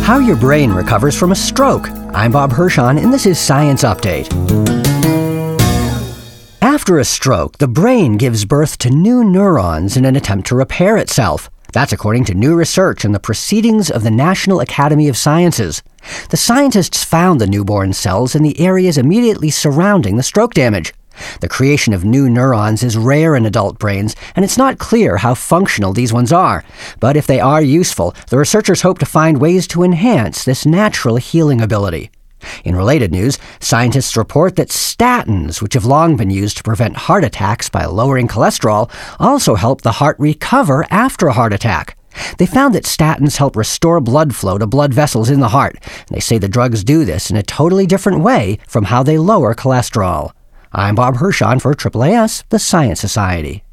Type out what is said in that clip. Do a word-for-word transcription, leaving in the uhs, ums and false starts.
How your brain recovers from a stroke. I'm Bob Hirschon, and this is Science Update. After a stroke, the brain gives birth to new neurons in an attempt to repair itself. That's according to new research in the Proceedings of the National Academy of Sciences. The scientists found the newborn cells in the areas immediately surrounding the stroke damage. The creation of new neurons is rare in adult brains, and it's not clear how functional these ones are. But if they are useful, the researchers hope to find ways to enhance this natural healing ability. In related news, scientists report that statins, which have long been used to prevent heart attacks by lowering cholesterol, also help the heart recover after a heart attack. They found that statins help restore blood flow to blood vessels in the heart. And they say the drugs do this in a totally different way from how they lower cholesterol. I'm Bob Hirschon for A A A S, the Science Society.